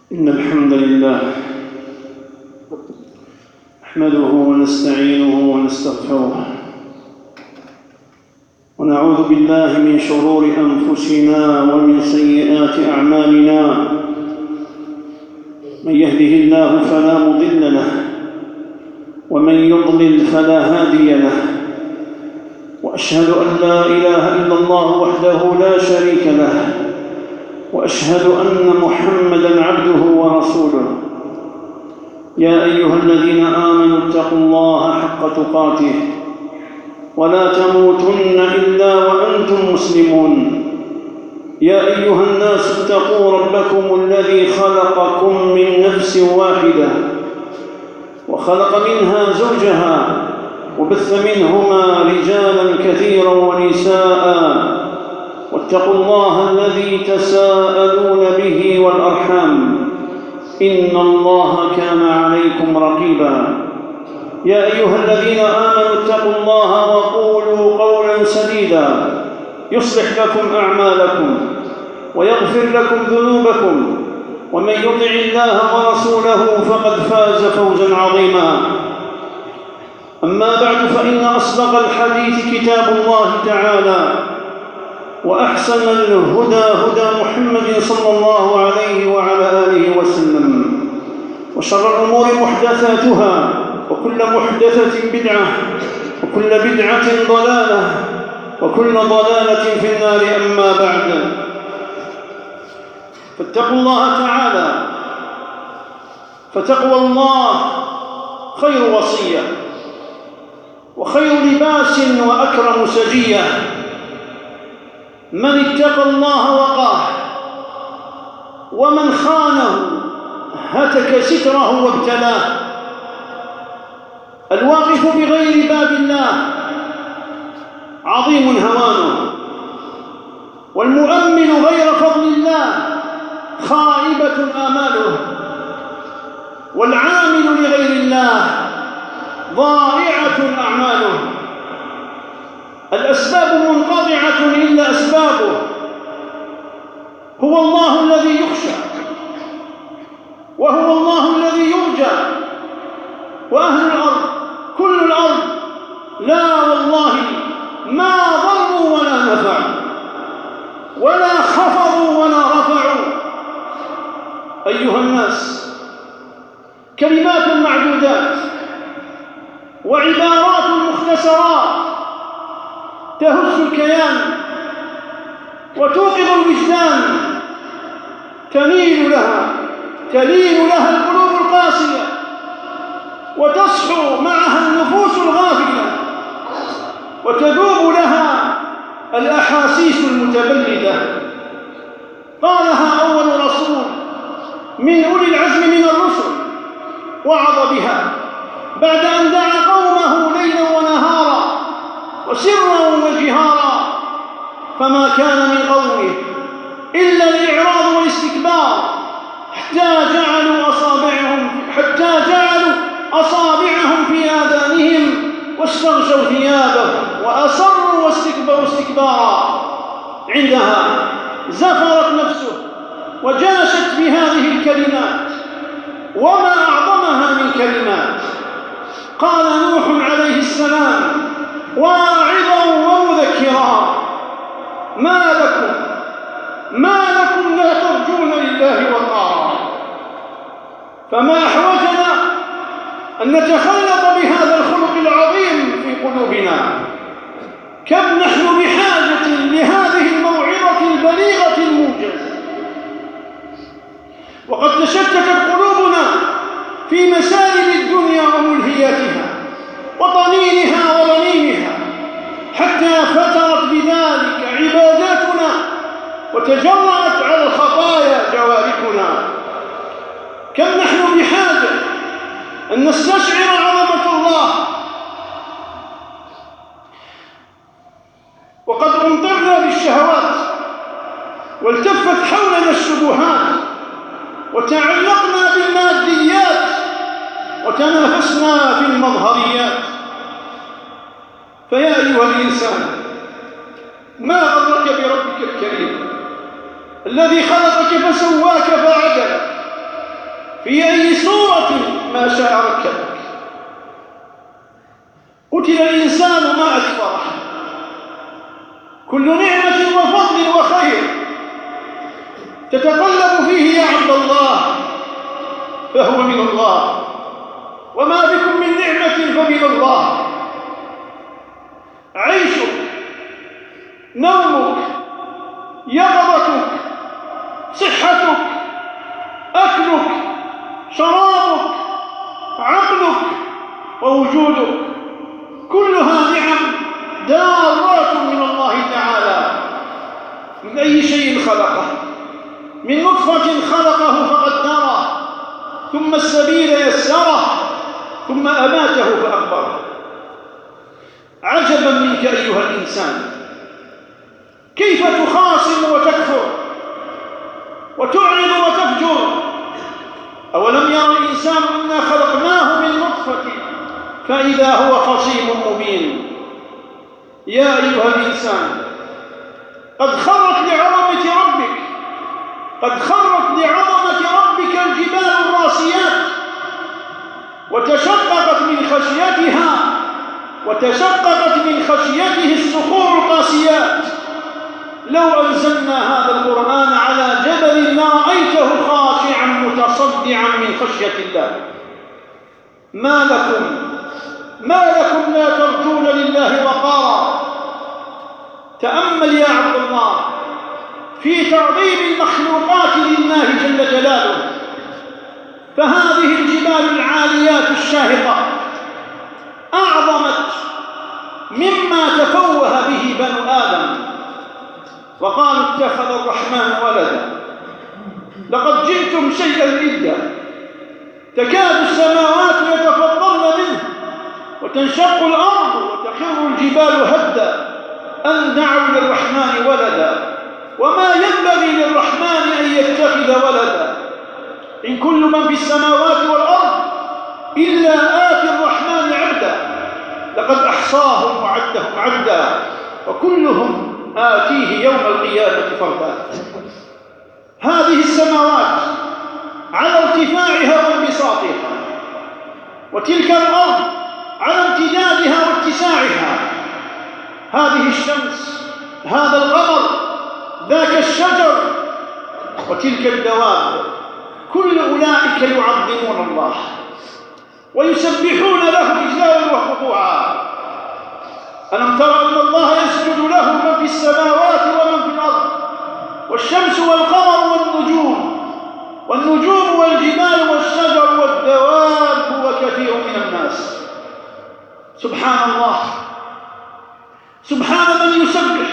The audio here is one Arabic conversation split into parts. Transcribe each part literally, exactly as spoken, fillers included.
إن الحمد لله نحمده ونستعينه ونستغفره ونعوذ بالله من شرور أنفسنا ومن سيئات أعمالنا. من يهده الله فلا مضل له ومن يضلل فلا هادي له، وأشهد أن لا إله إلا الله وحده لا شريك له، وأشهد أن محمدًا عبده ورسوله. يا أيها الذين آمنوا اتقوا الله حق تقاته ولا تموتن إلا وأنتم مسلمون. يا أيها الناس اتقوا ربكم الذي خلقكم من نفس واحدة وخلق منها زوجها وبث منهما رجالا كثيرا ونساء، واتقوا الله الذي تساءلون به والأرحام إن الله كان عليكم رقيبا. يا أيها الذين آمنوا اتقوا الله وقولوا قولا سديدا يصلح لكم أعمالكم ويغفر لكم ذنوبكم، ومن يطع الله ورسوله فقد فاز فوزا عظيما. أما بعد، فإن أصدق الحديث كتاب الله تعالى، وأحسن الهدى هدى محمد صلى الله عليه وعلى آله وسلم، وشر الأمور محدثاتها، وكل محدثة بدعة، وكل بدعة ضلالة، وكل ضلالة في النار. أما بعد، فاتقوا الله تعالى، فتقوى الله خير وصية وخير لباس وأكرم سجية. من اتقى الله وقاه، ومن خانه هتك ستره وابتلاه. الواقف بغير باب الله عظيم هوانه، والمؤمن غير فضل الله خائبة آماله، والعامل لغير الله ضائعة أعماله. الأسباب منقطعة إلا أسبابه. هو الله الذي يخشى، وهو الله الذي يرجى، وأهل الأرض كل الأرض لا والله ما ضروا ولا نفعوا، ولا خفضوا ولا رفعوا. أيها الناس، كلمات معدودات وعبارات مختصرات تهز الكيان وتوقظ الوجدان، تميل لها تلين لها القلوب القاسية، وتصحو معها النفوس الغافلة، وتذوب لها الأحاسيس المتبلدة. قالها أول رسول من أولي العزم من الرسل، وعظ بها بعد أن دعا قومه ليلا ونهارا وسرا وجهارا، فما كان من قومه إلا الإعراض والاستكبار، حتى جعلوا أصابعهم حتى جعلوا أصابعهم في آذانهم واستغشوا ثيابهم وأصروا واستكبروا استكبارا. عندها زفرت نفسه وجاشت بهذه الكلمات، وما أعظمها من كلمات. قال نوح عليه السلام واعظا ومذكرا: ما لكم ما لكم لا ترجون لله وقارا. فما أحوجنا أن نتخلق بهذا الخلق العظيم في قلوبنا. كم نحن بحاجة لهذه الموعظة البليغة الموجزة، وقد تشتتت قلوبنا في مسالب الدنيا وملهياتها وطنينها ورنينها، حتى فترت بذلك عباداتنا وتجرأت على الخطايا جوارحنا. كم نحن بحاجة أن نستشعر عظمة الله، وقد أمطرنا بالشهوات والتفت حولنا الشبهات، وتعلقنا بالماديات وتنافسنا في المظهريات. فيا أيها الإنسان، ما غرك بربك الكريم الذي خلقك فسواك فعدلك ما شاء ركبك. قتل الإنسان ما أكفره. كل نعمة وفضل وخير تتقلب فيه يا عبد الله فهو من الله، وما بكم من نعمة فمن الله. عيشك، نومك، يقظتك، صحتك، أكلك، شرابك، عقلك ووجودك، كلها نعم دارات من الله تعالى. من أي شيء خلقه؟ من نطفة خلقه فقدره، ثم السبيل يسره، ثم أماته فأقبره. عجبا منك أيها الإنسان، كيف تخاصم وتكفر وتعرض وتفجر؟ أولم يرى الإنسان أنا خلقناه من نطفة فإذا هو خصيم مبين. يا أيها الإنسان، قد خرت لعظمة ربك قد خرت لعظمة ربك الجبال الراسيات، وتشققت من خشيتها وتشققت من خشيته الصخور القاسيات. لو أنزلنا هذا القرآن على جبل لرأيته خاشعا متصدعا من خشية الله. ما لكم ما لكم لا ترجون لله وقارا. تأمل يا عبد الله في تعظيم المخلوقات لله جل جلاله، فهذه الجبال العاليات الشاهقة أعظمت مما تفوه به بنو آدم، وقالوا اتخذ الرحمن ولدا لقد جئتم شيئا إدا. تكاد السماوات يتفطرن منه وتنشق الأرض وتخر الجبال هدا أن دعوا للرحمن ولدا وما ينبغي للرحمن أن يتخذ ولدا. إن كل من في السماوات والأرض إلا آتي الرحمن عبدا لقد أحصاهم وعدهم عدا وكلهم آتيه يوم القيامة فردا. هذه السماوات على ارتفاعها وانبساطها، وتلك الأرض على امتدادها واتساعها. هذه الشمس، هذا القمر، ذاك الشجر، وتلك الدواب، كل أولئك يعظمون الله ويسبحون له إجلالا وخضوعا. ألم تر أن الله يسجد له من في السماوات ومن في الأرض، والشمس والقمر والنجوم والنجوم والجبال والشجر والدواب وكثير من الناس. سبحان الله، سبحان من يسبح،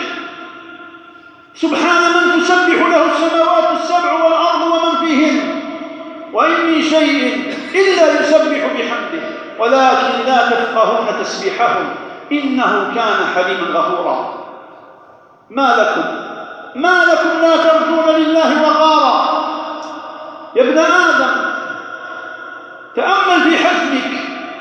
سبحان من تسبح له السماوات السبع والأرض ومن فيهن، وإن من شيء إلا يسبح بحمده ولكن لا تفقهون تسبيحهم إنه كان حليما غفورا. ما لكم ما لكم لا ترجون لله وقارا. يا ابن آدم، تأمل في حجمك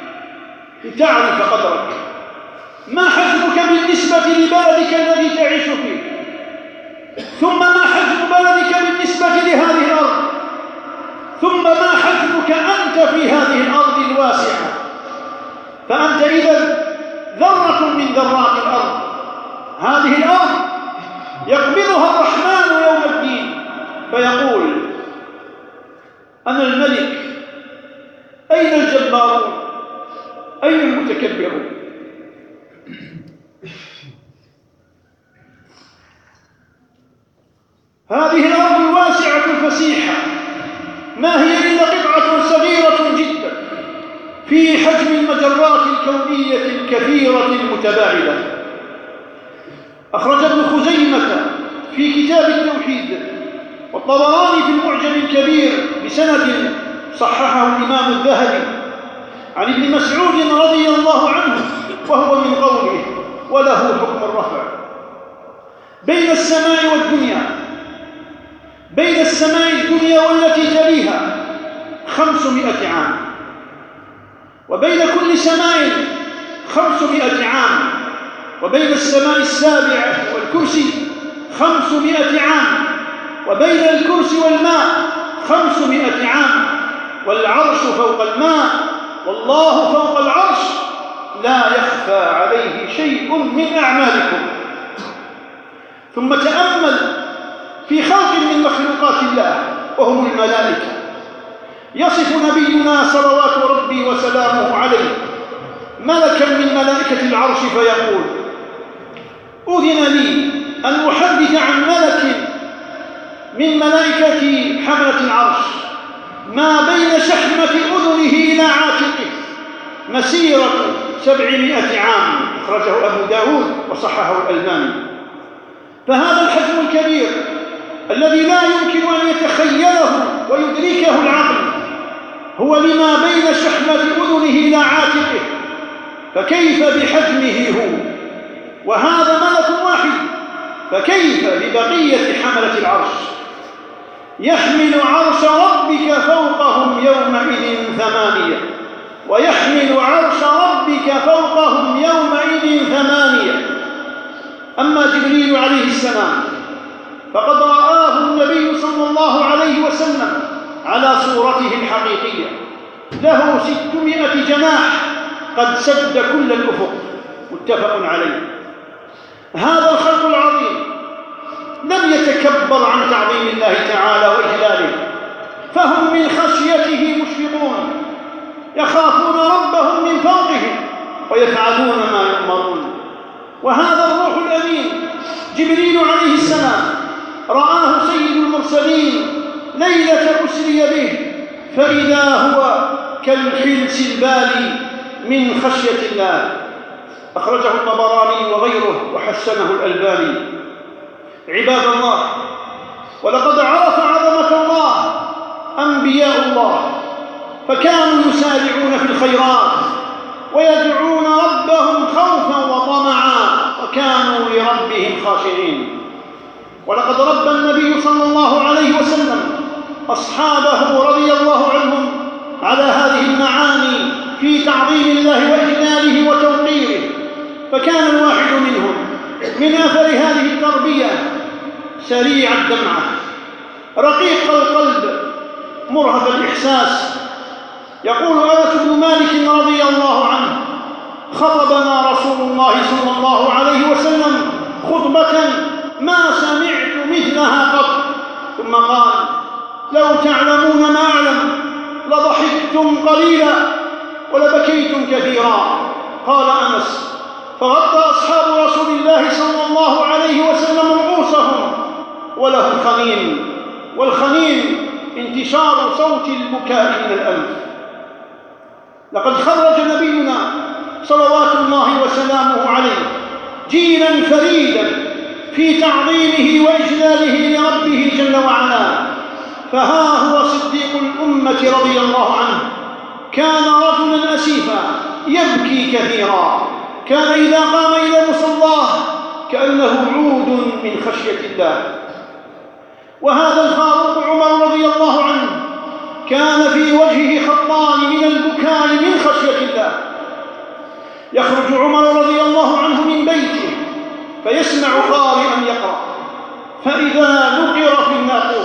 لتعرف قدرك. ما حجمك بالنسبة لبلدك الذي تعيش فيه، ثم ما حجم بلدك بالنسبة لهذه الأرض، ثم ما حجمك أنت في هذه الأرض الواسعة. فأنت إذا ذرة من ذرات الأرض. هذه الأرض يقبضها الرحمن يوم الدين فيقول: أنا الملك، أين الجبارون؟ أين المتكبرون؟ هذه الأرض الواسعة الفسيحة ما هي إلا قطعة صغيرة جدا في حجم المجرات الكونية الكثيرة المتباعدة. أخرج ابن خزيمة في كتاب التوحيد، والطبراني في المعجم الكبير بسند صححه الإمام الذهبي عن ابن مسعود رضي الله عنه، وهو من قوله: وله حكم الرفع. بين السماء والدنيا بين السماء الدنيا والتي تليها خمسمائة عام، وبين كل سماء خمسمائة عام، وبين السماء السابعة والكرسي خمسمائة عام، وبين الكرسي والماء خمسمائة عام، والعرش فوق الماء والله فوق العرش لا يخفى عليه شيء من أعمالكم. ثم تأمل في خلق من مخلوقات الله وهم الملائكة. يصف نبينا صلوات ربي وسلامه عليه ملكا من ملائكة العرش فيقول: أذن لي أن أحدث عن ملك من ملائكة حملة العرش ما بين شحمة أذنه إلى عاتقه مسيرة سبعمائة عام، أخرجه أبو داود وصححه الألباني. فهذا الحجم الكبير الذي لا يمكن أن يتخيله ويدركه العقل هو لما بين شحمة أذنه إلى عاتقه، فكيف بحجمه هو؟ وهذا ملك واحد، فكيف ببقية حملة العرش؟ يحمل عرش ربك فوقهم يومئذ ثمانية، ويحمل عرش ربك فوقهم يومئذ ثمانية. أما جبريل عليه السلام فقد رآه النبي صلى الله عليه وسلم على صورته الحقيقية، له ستمائة جناح قد سد كل الأفق، متفق عليه. هذا الخلق العظيم لم يتكبر عن تعظيم الله تعالى وإجلاله، فهم من خشيته مشفقون، يخافون ربهم من فوقهم ويفعلون ما يؤمرون. وهذا الروح الأمين جبريل عليه السلام رآه سيد المرسلين ليلة أسري به، فإذا هو كالحلس البالي من خشية الله، أخرجه الطبراني وغيره وحسنه الألباني. عباد الله، ولقد عرف عظمة الله أنبياء الله، فكانوا يسارعون في الخيرات ويدعون ربهم خوفا وطمعا، وكانوا لربهم خاشعين. ولقد ربى النبي صلى الله عليه وسلم أصحابه رضي الله عنهم على هذه المعاني في تعظيم الله وإجلاله وتوقيره، فكان الواحد منهم من أثر هذه التربية سريع الدمعة، رقيق القلب، مرهف الإحساس. يقول أنس بن مالك رضي الله عنه: خطبنا رسول الله صلى الله عليه وسلم خطبة ما سمعت مثلها قط، ثم قال: لو تعلمون ما أعلم لضحكتم قليلا ولبكيتم كثيرا. قال أنس: فغطى أصحاب رسول الله صلى الله عليه وسلم رؤوسهم ولهم خنين، والخنين انتشار صوت البكاء من الأنف. لقد خرج نبينا صلوات الله وسلامه عليه جيلا فريدا في تعظيمه وإجلاله لربه جل وعلا. فها هو صديق الأمة رضي الله عنه، كان رجلا أسيفا يبكي كثيرا، كان إذا قام إلى مصلاه كأنه عود من خشية الله. وهذا الفاروق عمر رضي الله عنه كان في وجهه خطان من البكاء من خشية الله. يخرج عمر رضي الله عنه من بيته فيسمع قارئا يقرأ، فإذا نقر في الناقور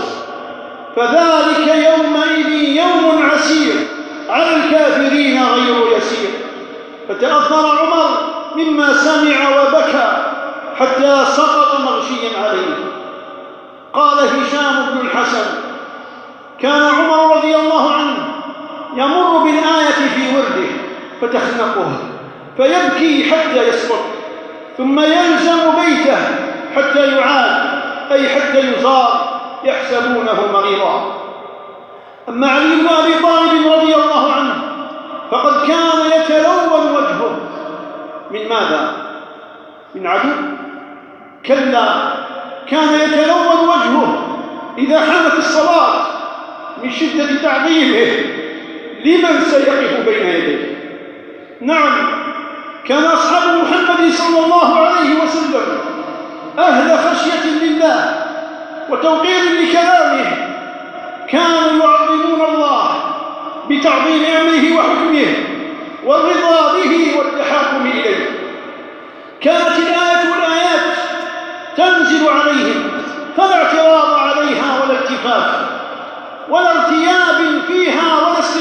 فذلك يومئذ يوم عسير على الكافرين غير يسير. فتأثر عمر مما سمع وبكى حتى سقط مغشيا عليه. قال هشام بن الحسن: كان عمر رضي الله عنه يمر بالآية في ورده فتخنقه فيبكي حتى يسقط، ثم يلزم بيته حتى يعاد، أي حتى يزار، يحسبونه مريضا. أما علي بن أبي طالب رضي الله عنه فقد كان يتلون وجهه من ماذا؟ من عدو؟ كلا، كان يتلون وجهه إذا حانت الصلاة من شدة تعظيمه لمن سيقف بين يديه. نعم، كان أصحاب محمد صلى الله عليه وسلم أهل خشية لله وتوقير لكلامه، كانوا يعظمون الله بتعظيم أمره وحكمه والرضا به والتحاكم إليه. كانت الآية والآيات تنزل عليهم فلا اعتراض عليها ولا التفاف ولا ارتياب فيها ولا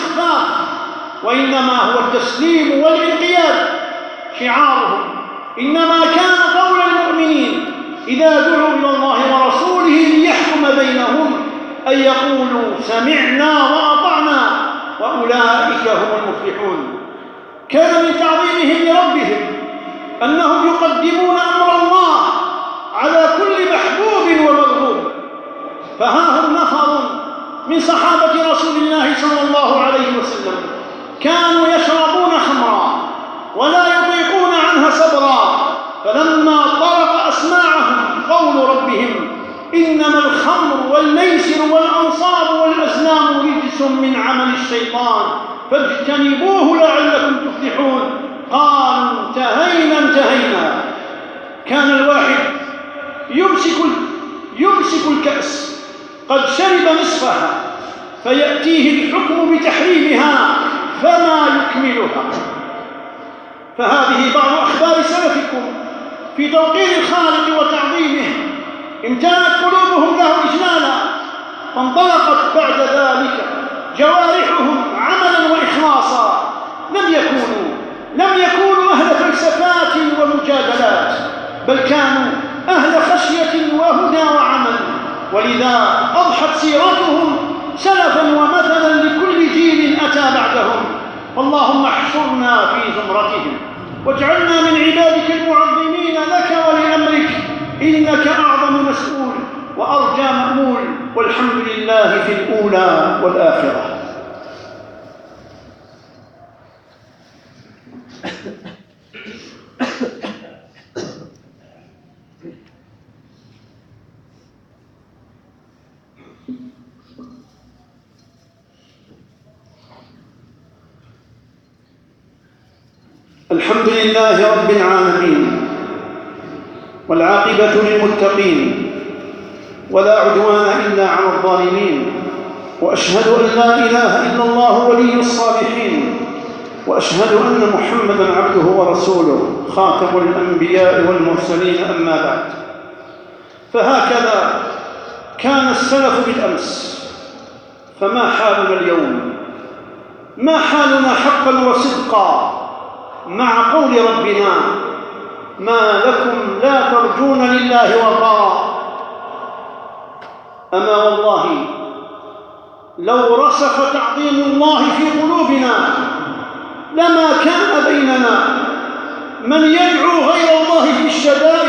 وإنما هو التسليم والانقياد شعارهم. إنما كان قول المؤمنين إذا دعوا إلى الله ورسوله ليحكم بينهم أن يقولوا سمعنا وأطعنا وأولئك هم المفلحون. كان من تعظيمهم لربهم أنهم يقدمون أمر الله على كل محبوب ومرغوب. فها هم نفر من صحابة رسول الله صلى الله عليه وسلم كانوا يشربون خمرا ولا يطيقون عنها صبرا، فلما طرق أسماعهم قول ربهم إنما الخمر والميسر والأنصاب والأزلام رجس من عمل الشيطان فاجتنبوه لعلكم تفلحون، قالوا انتهينا انتهينا. كان الواحد يمسك يمسك الكأس قد شرب نصفها فيأتيه الحكم بتحريمها فما يكملها. فهذه بعض أخبار سلفكم في توقير الخالق وتعظيمه، امتلأت قلوبهم له إجلالا، وانطلقت بعد ذلك جوارحهم عملا وإخلاصا. لم يكونوا لم يكونوا أهل فلسفات ومجادلات، بل كانوا أهل خشية وهدى وعمل، ولذا أضحت سيرتهم سلفا ومثلا لكل جيل أتى بعدهم. اللهم احشرنا في زمرتهم واجعلنا من عبادك المعظمين لك ولأمرك، إنك أعظم مسؤول وأرجى مأمول، والحمد لله في الأولى والآخرة. الحمد لله رب العالمين، والعاقبة للمتقين، ولا عدوان إلا على الظالمين، وأشهد أن لا إله إلا الله ولي الصالحين، وأشهد أن محمدًا عبده ورسوله خاتم الأنبياء والمرسلين، أما بعد. فهكذا كان السلف بالأمس، فما حالنا اليوم؟ ما حالنا حقا وصدقا مع قول ربنا ما لكم لا ترجون لله وقارا؟ أما والله لو رسخ تعظيم الله في قلوبنا لما كان بيننا من يدعو غير الله في الشدائد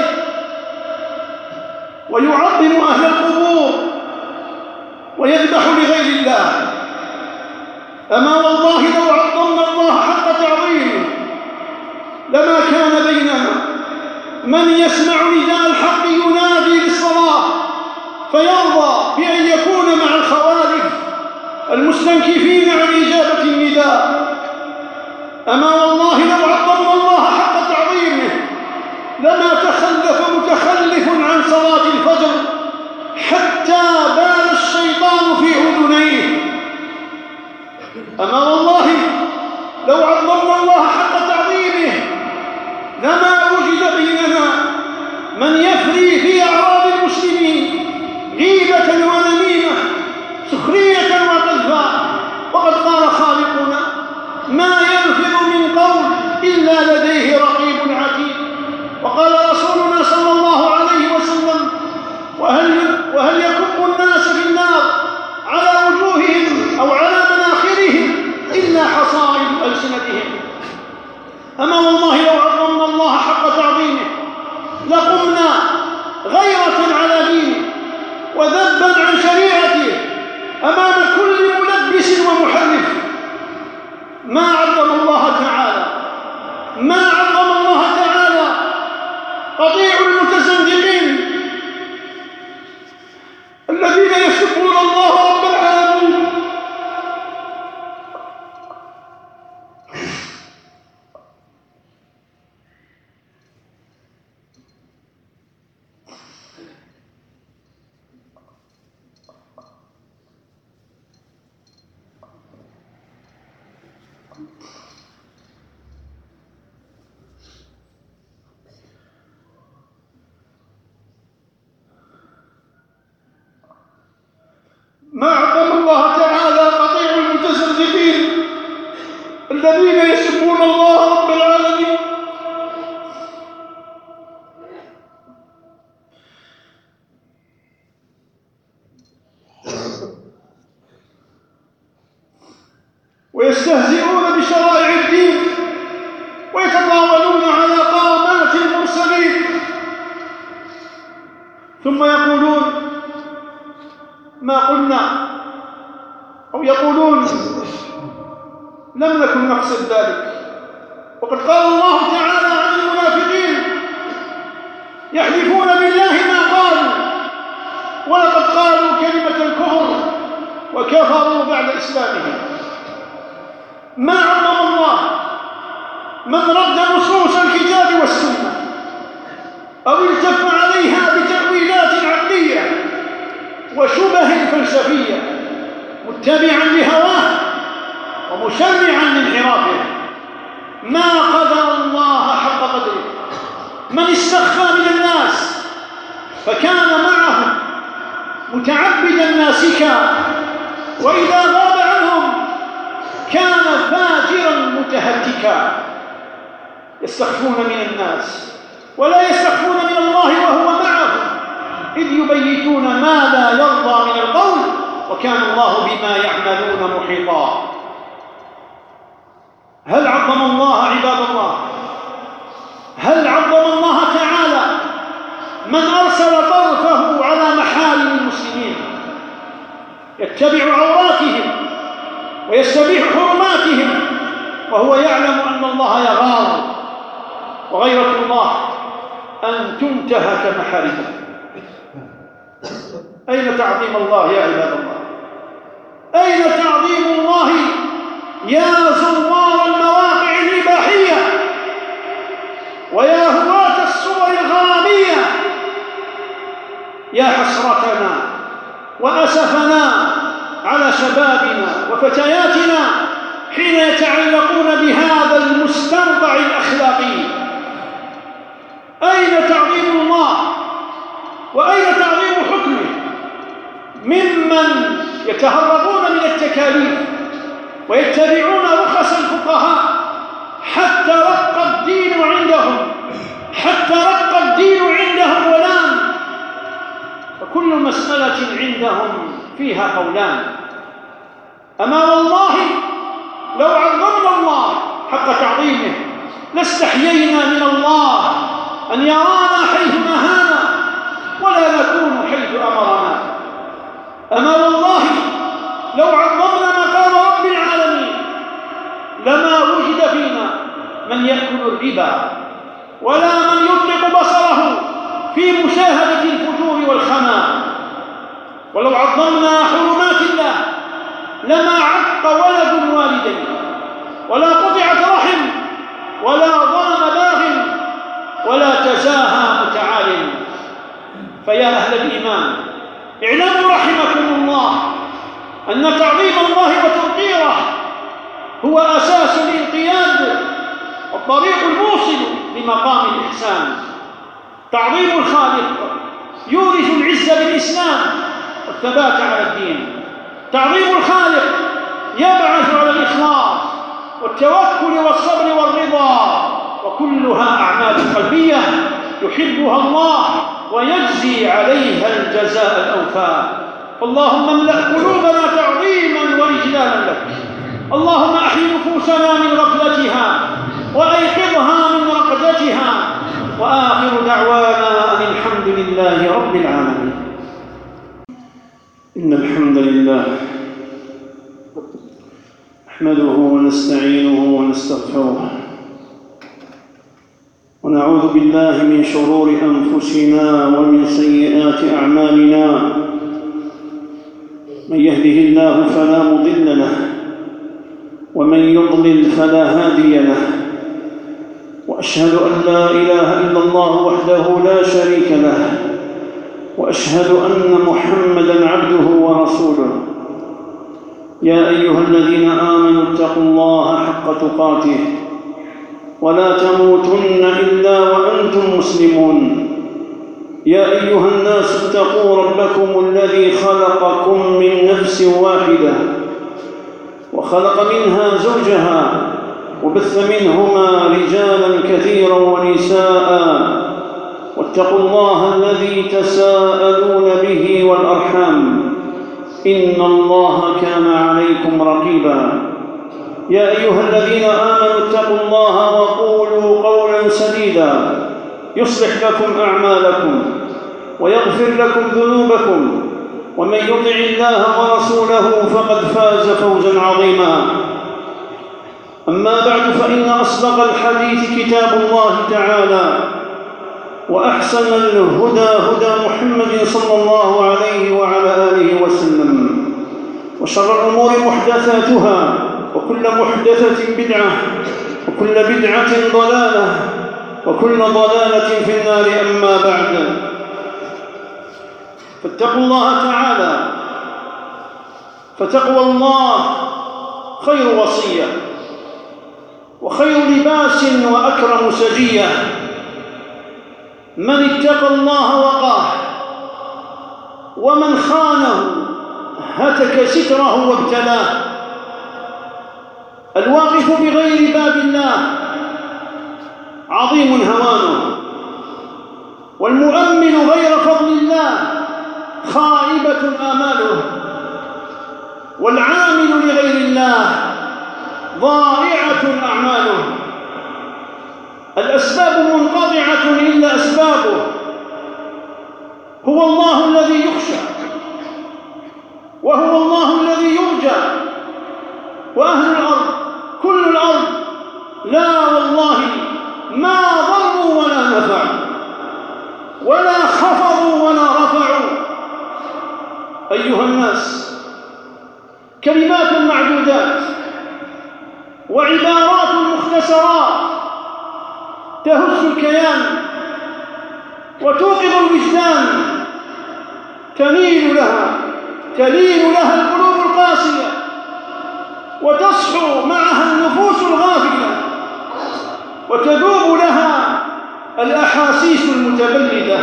ويعظم أهل القبور ويذبح لغير الله. أما والله لو عظمنا الله حق تعظيمه لما كان بيننا من يسمع نداء الحق ينادي بالصلاة فيرضى بأن يكون مع الخوارج المستنكفين عن إجابة النداء. أما والله لو عظمنا الله حق تعظيمه لما تخلف متخلف عن صلاة الفجر حتى بال الشيطان في أذنيه. أما والله لو عظمنا الله حق تعظيمه لما وجد بيننا من يفري في أعراض المسلمين غيبة ونميمة سخرية وقذفا، وقد قال خالقنا ما يلفظ من قول إلا لديه رقيب عتيد. وقال رسولنا صلى الله عليه وسلم وهل, وهل يكب الناس في النار على وجوههم أو على مناخرهم إلا حصائد ألسنتهم. أما والله لو عظمنا الله حق تعظيمه لقمنا غيرة على دينه وذبا عن شريعته أمام كل ملبس ومحرف. ما عظم الله تعالى ما عظم الله تعالى قطيع المتزندقين الذين يسبون الله رب العالمين. ما عظم الله تعالى قطيع المتزندقين ثم يقولون ما قلنا، أو يقولون لم نكن نقصد ذلك. وقد قال الله تعالى عن المنافقين يحلفون بالله ما قالوا ولقد قالوا كلمة الكفر وكفروا بعد إسلامهم. ما عظم الله من رد نصوص الكتاب والسنة أو التف عليها بتأويلات عقلية وشبه فلسفية متبعا لهواه ومشرعا لانحرافه. ما قدر الله حق قدره. من استخفى من الناس فكان معهم متعبدا ناسكا، وإذا غاب عنهم كان فاجرا متهتكا. يستخفون من الناس ولا يستخفون من الله وهو معهم، إذ يبيتون ما لا يرضى من القول، وكان الله بما يعملون محيطا. هل عظم الله عباد الله؟ هل عظم الله تعالى من أرسل طرفه على محارم المسلمين يتبع عوراتهم ويستبيح حرماتهم وهو يعلم أن الله يغار؟ وغيرة الله أن تنتهك محارمه. أين تعظيم الله يا عباد الله؟ أين تعظيم الله يا زوار المواقع الإباحية ويا هواة الصور الغرامية؟ يا حسرتنا وأسفنا على شبابنا وفتياتنا حين يتعلقون بهذا المستنقع الأخلاقي. أين تعظيم الله وأين تعظيم حكمه ممن يتهربون من التكاليف ويتبعون رخص الفقهاء حتى رق الدين عندهم حتى رق الدين عندهم ولان، فكل مسألة عندهم فيها قولان. أما والله لو عظمنا الله حق تعظيمه لاستحيينا من الله أن يرانا حيث نهانا ولا نكون حيث أمرنا. أما والله لو عظمنا مقام رب العالمين لما وجد فينا من يأكل الربا ولا من يطلق بصره في مشاهدة الفجور والخنا. ولو عظمنا حرمات الله لما عق ولد والديه ولا قطعت رحم ولا ظلم باغ ولا تزاهى متعال. فيا أهل الإيمان اعلموا رحمكم الله أن تعظيم الله وتوقيره هو أساس الانقياد والطريق الموصل لمقام الإحسان. تعظيم الخالق يورث العزة بالإسلام والثبات على الدين. تعظيم الخالق يبعث على الإخلاص والتوكل والصبر والرضا، وكلها أعمال قلبية يحبها الله ويجزي عليها الجزاء الأوفى. اللهم املأ قلوبنا تعظيما وإجلالا لك. اللهم أحي نفوسنا من غفلتها وأيقظها من رقدتها، وآخر دعوانا أن الحمد لله رب العالمين. إن الحمد لله نحمده ونستعينه ونستغفره ونعوذ بالله من شرور أنفسنا ومن سيئات أعمالنا. من يهده الله فلا مضل له ومن يضلل فلا هادي له، وأشهد أن لا إله إلا الله وحده لا شريك له، وأشهد أن محمدًا عبده ورسوله. يا أيها الذين آمنوا اتقوا الله حق تقاته ولا تموتن إلا وأنتم مسلمون. يا أيها الناس اتقوا ربكم الذي خلقكم من نفس واحدة وخلق منها زوجها وبث منهما رجالا كثيرا ونساء، واتقوا الله الذي تساءلون به والأرحام إن الله كان عليكم رقيبا. يا أيها الذين آمنوا اتقوا الله وقولوا قولا سديدا يصلح لكم أعمالكم ويغفر لكم ذنوبكم، ومن يطع الله ورسوله فقد فاز فوزا عظيما. أما بعد، فإن أصدق الحديث كتاب الله تعالى، وأحسن الهدى هدى محمد صلى الله عليه وعلى آله وسلم، وشر الأمور محدثاتها، وكل محدثة بدعة، وكل بدعة ضلالة، وكل ضلالة في النار. أما بعد، فاتقوا الله تعالى، فتقوى الله خير وصية، وخير لباس، وأكرم سجية. من اتقى الله وقاه، ومن خانه هتك ستره وابتلاه. الواقف بغير باب الله عظيم هوانه، والمؤمن غير فضل الله خائبة آماله، والعامل لغير الله ضائعة أعماله. الأسباب منقطعة إلا أسبابه. هو الله الذي يخشى، وهو الله الذي يرجى، وأهل الأرض كل الأرض لا والله ما ضروا ولا نفعوا، ولا خفضوا ولا رفعوا. أيها الناس، كلمات معدودات وعبارات مختصرات تهز الكيان وتوقظ الوجدان، تميل لها تلين لها القلوب القاسية، وتصحو معها النفوس الغافلة، وتذوب لها الأحاسيس المتبلدة.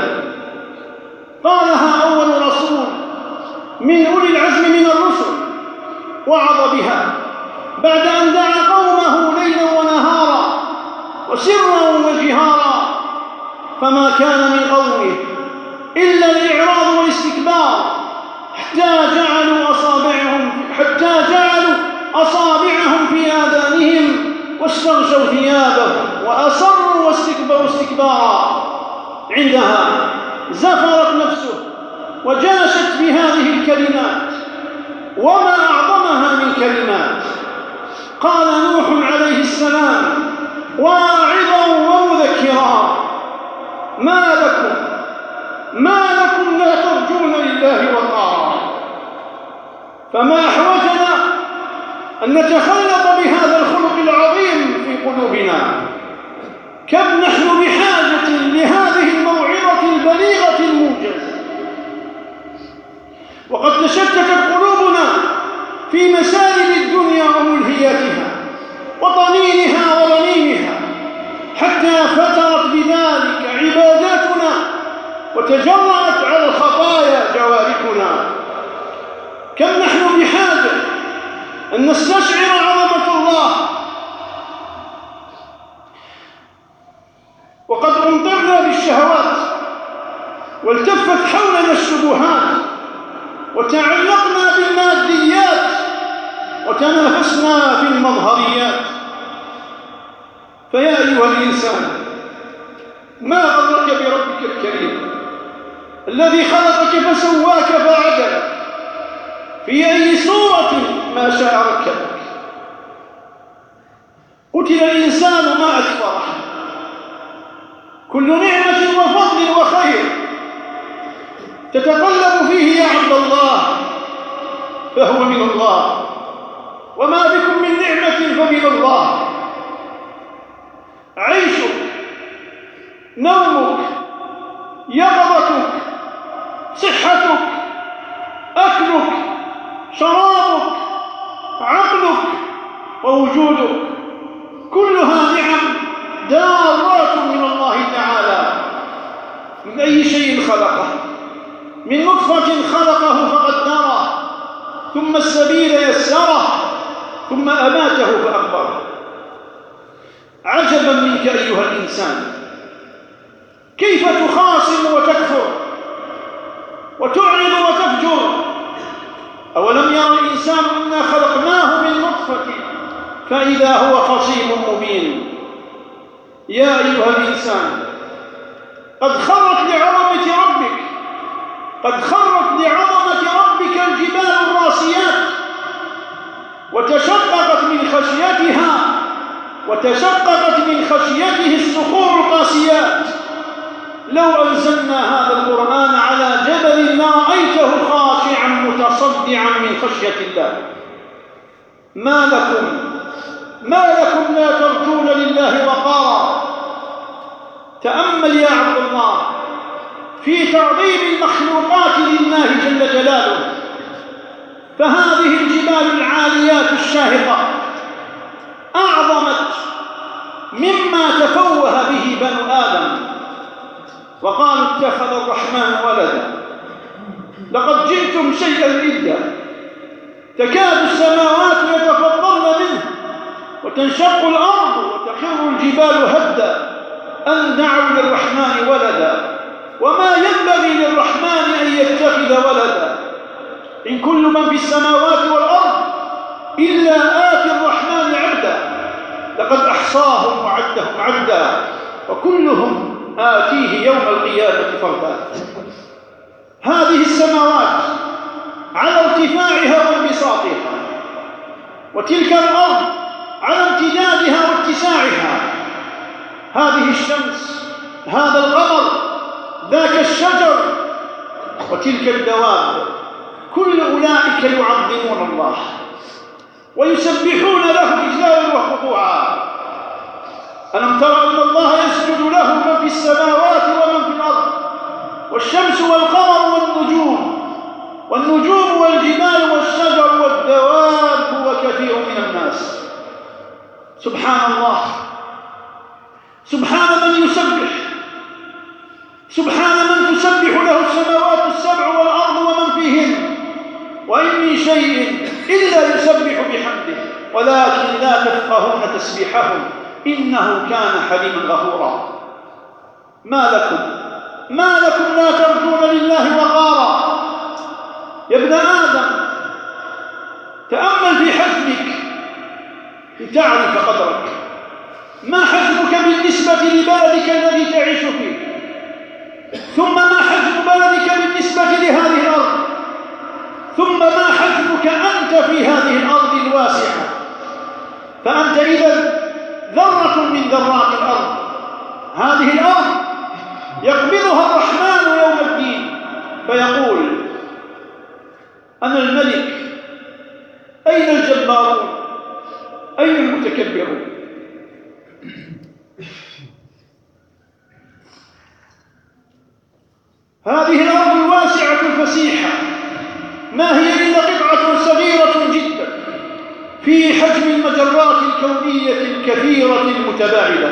قالها أول رسول من أولي العزم من الرسل، وعظ بها بعد أن دعا قومه ليلا ونهارا، وسرا وجهارا، فما كان من قومه إلا الإعراض والاستكبار، حتى جعلوا أصابعهم حتى جعلوا أصابعهم في آذانهم، واستغشوا ثيابهم، وأصروا واستكبروا استكبارا. عندها زفرت نفسه وجاشت بهذه الكلمات، وما أعظمها من كلمات. قال نوح عليه السلام واعظا ومذكرا: ما لكم ما لكم لا ترجون لله وقارا. فما أحوجنا أن نتخلق بهذا الخلق العظيم في قلوبنا. كم نحن بحاجة لهذه الموعظة البليغة الموجزة، وقد تشتتت قلوبنا في مسالب الدنيا وملهياتها وطنينها ورنينها، حتى فترت بذلك عباداتنا، وتجرأت على الخطايا جوارحنا. كم نحن بحاجة أن نستشعر عظمة الله، وقد أمطرنا بالشهوات، والتفت حولنا الشبهات، وتعلقنا بالماديات، وتنافسنا في المظهريات. فيا أيها الإنسان، ما غرك بربك الكريم الذي خلقك فسواك فعدلك في أي صورة ما شاء ركبك. قتل الإنسان ما أكفره. كل نعمة وفضل وخير تتقلب فيه يا عبد الله فهو من الله، وما بكم من نعمة فمن الله. عيشك، نومك، يقظتك، صحتك، أكلك، شرابك، عقلك، ووجودك، كلها نعم دارات من الله تعالى. من أي شيء خلقه؟ من نطفة خلقه فقدره، ثم السبيل يسره، ثم أماته فأقبره. عجبا منك أيها الإنسان، كيف تخاصم وتكفر وتعرض وتفجر؟ أولم يرى الإنسان أنا خلقناه من نطفة فإذا هو خصيم مبين. يا أيها الإنسان، قد خرت لعظمة ربك قد خرت لعظمة ربك الجبال الراسيات وتشققت من خشيتها وتشققت من خشيته الصخور القاسيات. لو أنزلنا هذا القرآن على جبل لرأيته خاشعا متصدعا من خشية الله. ما لكم ما لكم لا ترجون لله وقارا. تأمل يا عبد الله في تعظيم المخلوقات لله جل جلاله، فهذه الجبال العاليات الشاهقة أعظمت مما تفوه به بنو آدم وقالوا اتخذ الرحمن ولدا لقد جئتم شيئا إدا. تكاد السماوات يتفطرن منه وتنشق الأرض وتخر الجبال هدا أن دعوا للرحمن ولدا وما ينبغي للرحمن أن يتخذ ولدا. إن كل من في السماوات والأرض إلا آتي الرحمن عبدا لقد أحصاهم وعدهم عدا وكلهم آتيه يوم القيامة فردا. هذه السماوات على ارتفاعها وانبساطها، وتلك الأرض على امتدادها واتساعها. هذه الشمس، هذا القمر، ذاك الشجر، وتلك الدواب، كل أولئك يعظمون الله ويسبحون له إجلالا وخضوعا. ألم تر أن الله يسجد له من في السماوات ومن في الأرض والشمس والقمر والنجوم والنجوم والجبال والشجر والدواب وكثير من الناس. سبحان الله، سبحان من يسبح، سبحان من تسبح له السماوات السبع والأرض ومن فيهن، وإن من شيء إلا يسبح بحمده ولكن لا تفقهون تسبيحهم إنه كان حليما غفورا. ما لكم ما لكم لا ترجون لله وقارا. يا ابن آدم تأمل في حجمك لتعرف قدرك. ما حجمك بالنسبة لبلدك الذي تعيش فيه، ثم ما حجم بلدك بالنسبة لهذه الأرض، ثم ما حجمك أنت في هذه الأرض الواسعة. فأنت إذن ذرة من ذرات الأرض. هذه الأرض يقبضها الرحمن يوم الدين فيقول أنا الملك، أين الجبارون، أين المتكبرون. هذه الأرض الواسعة الفسيحة ما هي إلا قطعة صغيرة جدا في حجم المجرات الكونية الكثيرة المتباعدة.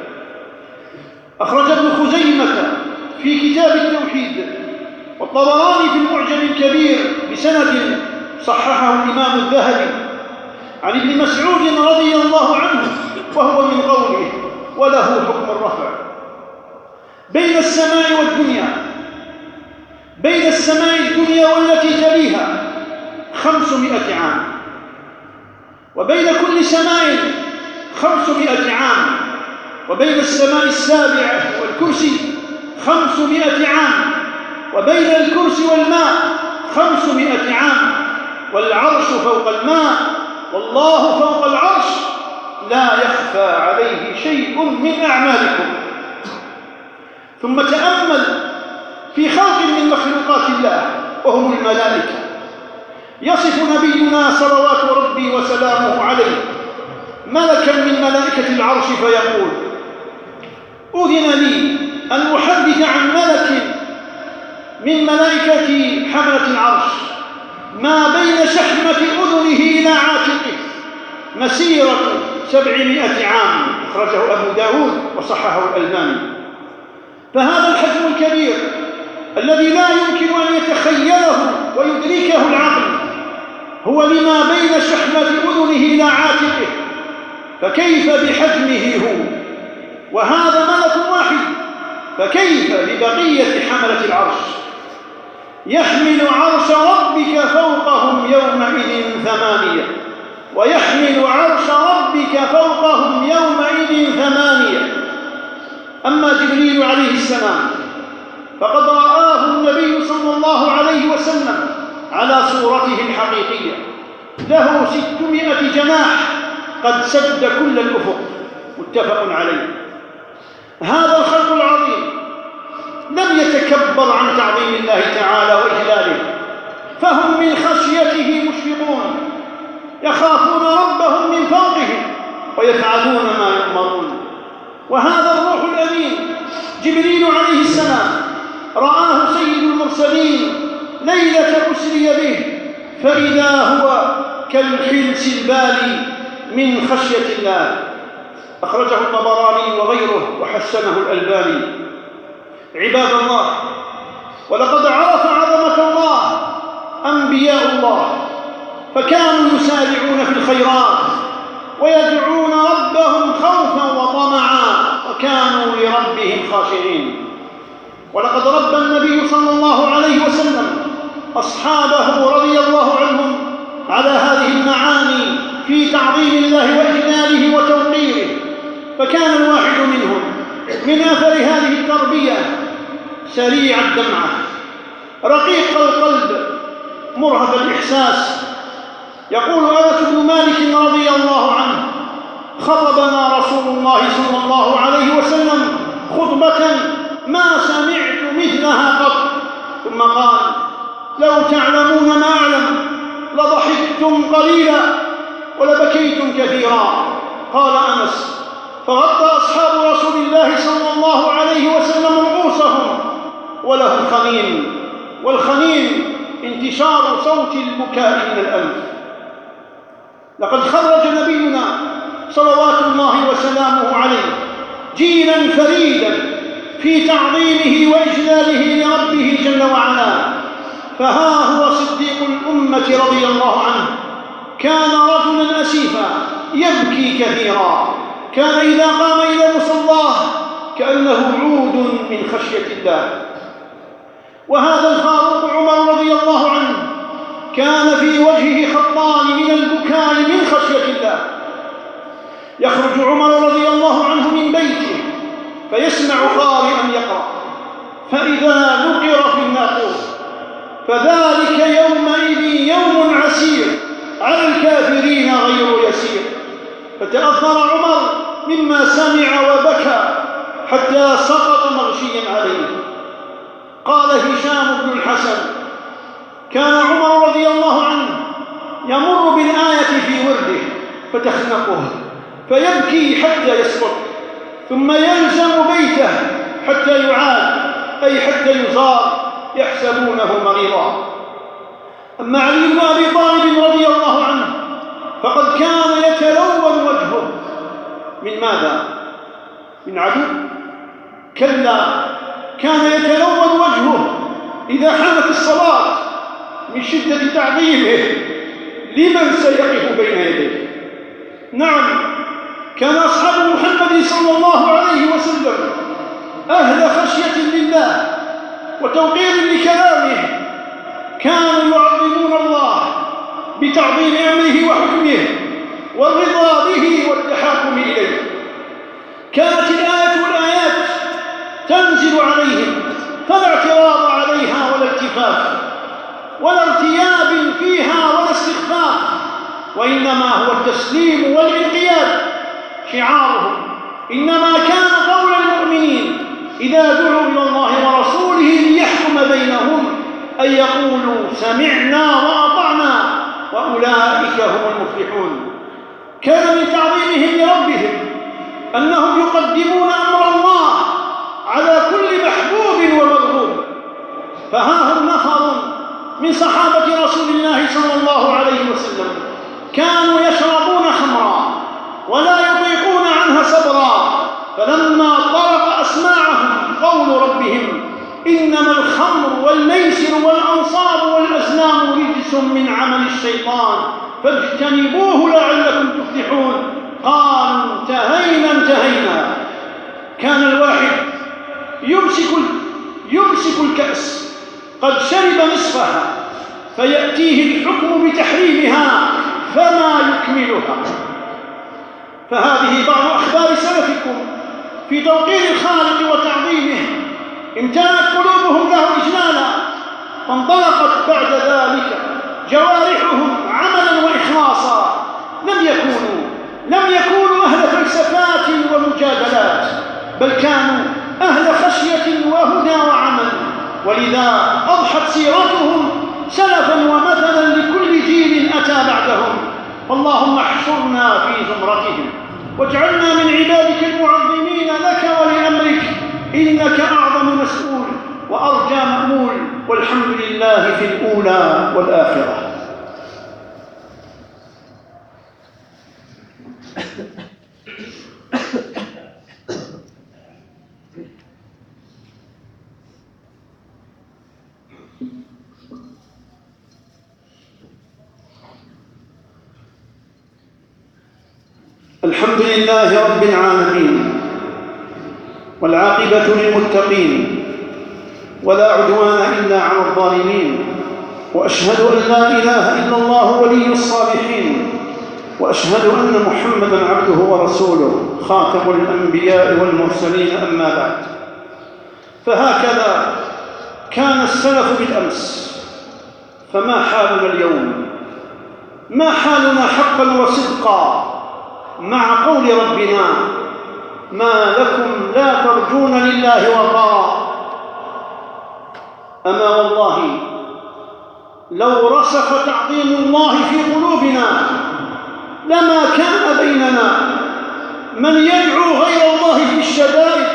أخرج ابن خزيمة في كتاب التوحيد والطبراني في المعجم الكبير بسند صححه الإمام الذهبي عن ابن مسعود رضي الله عنه وهو من قوله وله حكم الرفع. بين السماء والدنيا بين السماء الدنيا والتي تليها خمسمائة عام، وبين كل سماء خمسمائة عام، وبين السماء السابعة والكرسي خمسمائة عام، وبين الكرسي والماء خمسمائة عام، والعرش فوق الماء والله فوق العرش لا يخفى عليه شيء من أعمالكم. ثم تأمل في خلق من مخلوقات الله وهم الملائكة. يصف نبينا صلوات ربي وسلامه عليه ملكا من ملائكة العرش فيقول أذن لي أن أحدث عن ملك من ملائكة حملة العرش ما بين شحمة أذنه إلى عاتقه مسيرة سبعمائة عام. أخرجه أبو داود وصححه الألباني. فهذا الحجم الكبير الذي لا يمكن أن يتخيله ويدركه العقل هو لما بين شحمة أذنه إلى عاتقه، فكيف بحجمه هو؟ وهذا ملك واحد، فكيف ببقية حملة العرش؟ يحمل عرش ربك فوقهم يومئذ ثمانية ويحمل عرش ربك فوقهم يومئذ ثمانية. أما جبريل عليه السلام فقد رآه النبي صلى الله عليه وسلم على صورته الحقيقية، له ستمائة جناح قد سد كل الأفق، متفق عليه. هذا الخلق العظيم لم يتكبر عن تعظيم الله تعالى وإجلاله، فهم من خشيته مشفقون، يخافون ربهم من فوقهم ويفعلون ما يؤمرون. وهذا الروح الأمين جبريل عليه السلام رآه سيد المرسلين ليلة أسري به، فإذا هو كالحلس البالي من خشية الله. أخرجه الطبراني وغيره وحسنه الألباني. عباد الله، ولقد عرف عظمة الله أنبياء الله، فكانوا يسارعون في الخيرات ويدعون ربهم خوفا وطمعا، وكانوا لربهم خاشعين. ولقد ربى النبي صلى الله عليه وسلم أصحابه رضي الله عنهم على هذه المعاني في تعظيم الله وإجلاله وتوقيره، فكان الواحد منهم من آثر هذه التربية سريع الدمعة، رقيق القلب، مرهف الإحساس. يقول أنس بن مالك رضي الله عنه: خطبنا رسول الله صلى الله عليه وسلم خطبة ما سمعت مثلها قط، ثم قال: لو تعلمون ما أعلم لضحكتم قليلا ولبكيتم كثيرا. قال أنس: فغطى أصحاب رسول الله صلى الله عليه وسلم رؤوسهم ولهم خنين، والخنين انتشار صوت البكاء من الأنف. لقد خرج نبينا صلوات الله وسلامه عليه جيلا فريدا في تعظيمه وإجلاله لربه جل وعلا. فها هو صديق الأمة رضي الله عنه، كان رجلا أسيفا يبكي كثيرا، كان إذا قام إلى مصلاه كأنه عود من خشية الله. وهذا الفاروق عمر رضي الله عنه كان في وجهه خطان من البكاء من خشية الله. يخرج عمر رضي الله عنه من بيته فيسمع قارئا يقرأ، فإذا نقر في الناقور، فذلك يومئذ يوم عسير على الكافرين غير يسير. فتأثر عمر مما سمع وبكى حتى سقط مغشيا عليه. قال هشام بن الحسن: كان عمر رضي الله عنه يمر بالآية في ورده فتخنقه فيبكي حتى يسقط، ثم يلزم بيته حتى يعاد، أي حتى يزار، يحسبونه مريضا. أما علي بن أبي طالب رضي الله عنه فقد كان يتلون وجهه من ماذا؟ من عدو؟ كلا، كان يتلون وجهه إذا حانت الصلاة من شدة تعظيمه لمن سيقف بين يديه. نعم، كان أصحاب محمد صلى الله عليه وسلم أهل خشية لله وتوقير لكلامه، كانوا يعظمون الله بتعظيم أمره وحكمه والرضا به والتحاكم إليه. كانت الآية والآيات تنزل عليهم فلا اعتراض عليها ولا التفاف ولا ارتياب فيها ولا استخفاف، وإنما هو التسليم والانقياد شعارهم. إنما كان قول المؤمنين إذا دعوا إلى الله ورسوله ليحكم بينهم أن يقولوا سمعنا وأطعنا وأولئك هم المفلحون. كان من تعظيمهم لربهم أنهم يقدمون أمر الله على كل محبوب ومرغوب. فها هم نفر من صحابة رسول الله صلى الله عليه وسلم كانوا يشربون خمرا ولا يطيقون عنها صبرا، فلما طرق أسماعهم قول ربهم إنما الخمر والميسر والأنصاب والأزلام رجس من عمل الشيطان فاجتنبوه لعلكم تفلحون، قالوا انتهينا انتهينا. كان الواحد يمسك يمسك الكأس قد شرب نصفها فيأتيه الحكم بتحريمها فما يكملها. فهذه بعض أخبار سلفكم في توقير الخالق وتعظيمه. امتلأت قلوبهم له إجلالا، فانطلقت بعد ذلك جوارحهم عملا وإخلاصا. لم يكونوا لم يكونوا أهل فلسفات ومجادلات، بل كانوا أهل خشية وهدى وعمل، ولذا أضحت سيرتهم سلفا ومثلا لكل جيل أتى بعدهم. فاللهم احشرنا في زمرتهم واجعلنا من عبادك المعظمين لك ولأمرك، إنك أعظم مسؤول وأرجى مأمول، والحمد لله في الأولى والآخرة. الحمد لله رب العالمين، والعاقبة للمتقين، ولا عدوان إلا على الظالمين، وأشهد أن لا إله إلا الله ولي الصالحين، وأشهد أن محمدًا عبده ورسوله خاتم الأنبياء والمرسلين، أما بعد. فهكذا كان السلف بالأمس، فما حالنا اليوم؟ ما حالنا حقا وصدقا مع قول ربنا: ما لكم لا ترجون لله وقارا؟ أما والله لو رسخ تعظيم الله في قلوبنا لما كان بيننا من يدعو غير الله في الشدائد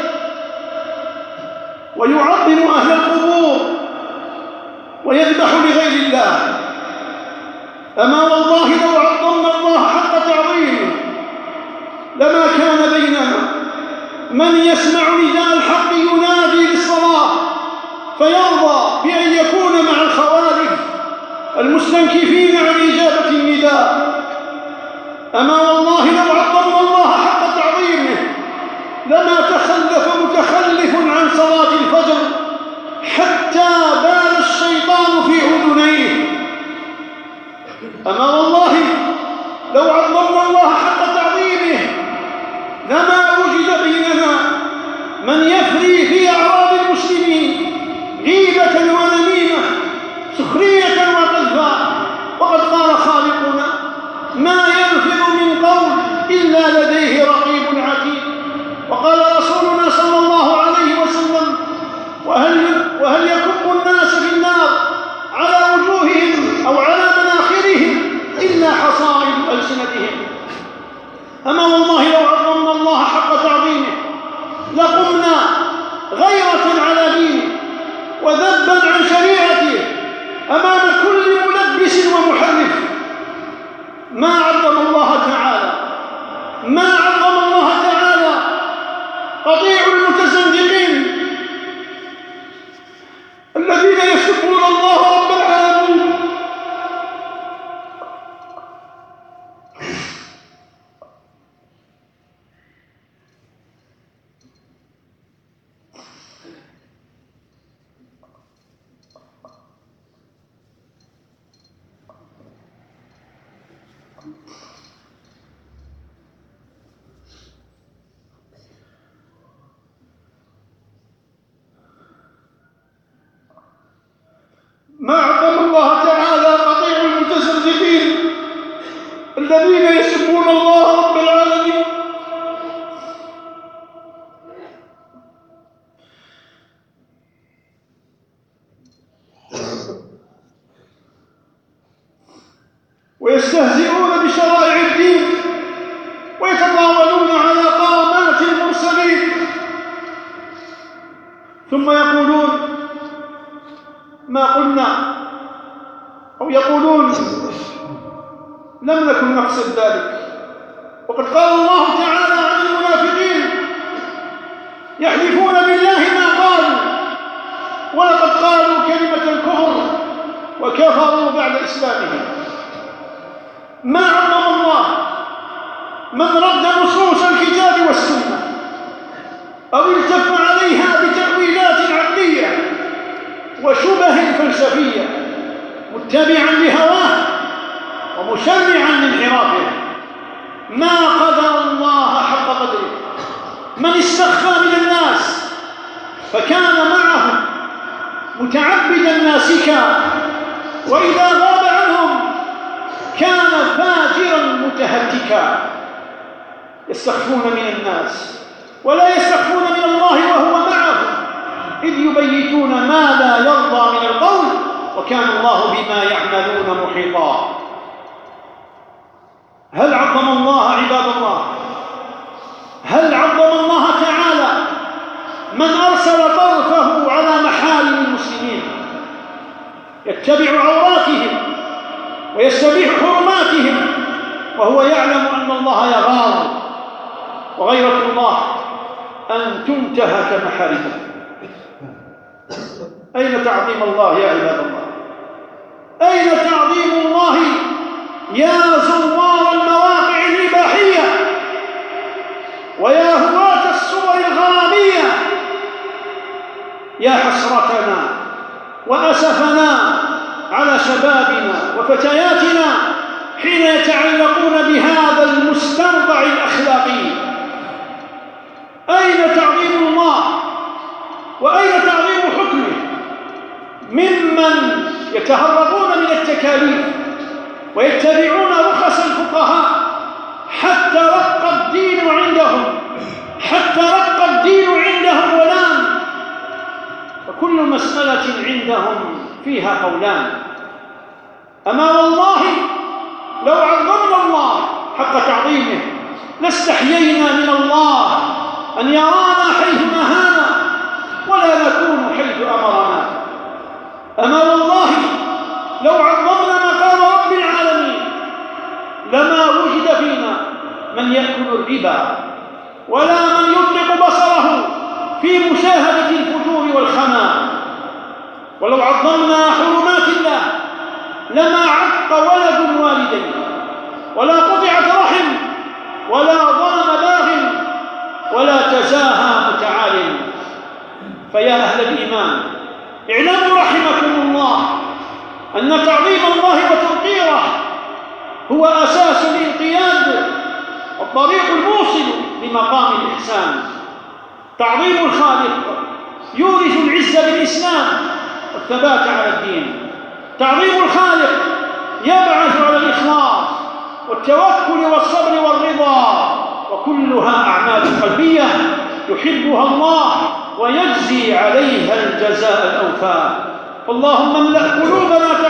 ويعظم أهل القبور ويذبح لغير الله. أما والله لو عظمنا الله حق تعظيمه لما كان بيننا من يسمع نداء الحق ينادي للصلاة فيرضى بأن يكون مع الخوارج المستنكفين عن إجابة النداء. أما والله لو عظمنا الله حق تعظيمه لما تخلف متخلف عن صلاة الفجر حتى بال الشيطان في أذنيه. أما والله لو عظمنا الله حق تعظيمه لما وجد بيننا من يفري في أعراض المسلمين غيبة ونميمة سخرية وقذفا. وقد قال خالقنا: ما يلفظ من قول إلا لديه رقيب عتيد. وقال رسولنا صلى الله عليه وسلم: وهل, وهل يكب الناس في النار على وجوههم أو على مناخرهم إلا حصائد ألسنتهم. أما والله لو عظمنا الله حق تعظيمه لقمنا غيرة على دينه وذبا عن شريعته أمام كل ملبس ومحرف. ما عظم الله تعالى ما عظم الله تعالى قطيع المتزندقين الذين يسبون الله رب العالمين. ما عظم الله تعالى قطيع المتزندقين الذين يسبون الله رب العالمين. ويستهزئون بشرائع الدين ويتطاولون على قامات المرسلين، ثم يقولون ما قلنا، أو يقولون لم نكن نقصد ذلك. وقد قال الله تعالى عن المنافقين: يحلفون بالله ما قالوا ولقد قالوا كلمة الكفر وكفروا بعد إسلامهم. ما عظم الله من رد نصوص الكتاب والسنة أو التف عليها بتأويلات عقلية وشبه فلسفية متبعا لهواه ومشرعا لانحرافه. ما قدر الله حق قدره. من استخفى من الناس فكان معه متعبدا ناسكا، وإذا غاب عنهم كان فاجرا متهتكا. يستخفون من الناس ولا يستخفون من الله وهو معهم، إذ يبيتون ما لا يرضى من القول، وكان الله بما يعملون محيطا. هل عظم الله عباد الله؟ هل عظم الله تعالى من أرسل طرفه على محارم المسلمين يتبع عوراتهم ويستبيح حرماتهم وهو يعلم أن الله يغار؟ وغيرة الله أن تنتهك محارمه. أين تعظيم الله يا عباد الله؟ أين تعظيم الله يا زوار المواقع الإباحية ويا هواة الصور الغرامية؟ يا حسرتنا وأسفنا على شبابنا وفتياتنا حين يتعلقون بهذا المستنقع الأخلاقي. أين تعظيم الله وأين تعظيم حكمه ممن يتهربون من التكاليف ويتبعون رخص الفقهاء حتى رق الدين عندهم حتى رق الدين عندهم ولان، فكل مسألة عندهم فيها قولان. أما والله لو عظمنا الله حق تعظيمه لاستحيينا من الله أن يرانا حيث نهانا ولا نكون حيث أمرنا. أما والله لو عظمنا مقام رب العالمين لما وجد فينا من يأكل الربا ولا من يطلق بصره في مشاهدة الفجور والخنا. ولو عظمنا حرمات الله لما عق ولد والديه ولا قطعت رحم ولا ظلم باغ ولا تزاهى متعال. فيا أهل الإيمان اعلموا رحمكم الله أن تعظيم الله وتوقيره هو أساس الانقياد والطريق الموصل لمقام الإحسان. تعظيم الخالق يورث العزة بالإسلام والثبات على الدين. تعظيم الخالق يبعث على الإخلاص والتوكل والصبر والرضا، وكلها أعمال قلبية يحبها الله ويجزي عليها الجزاء الأوفى. اللهم املأ قلوبنا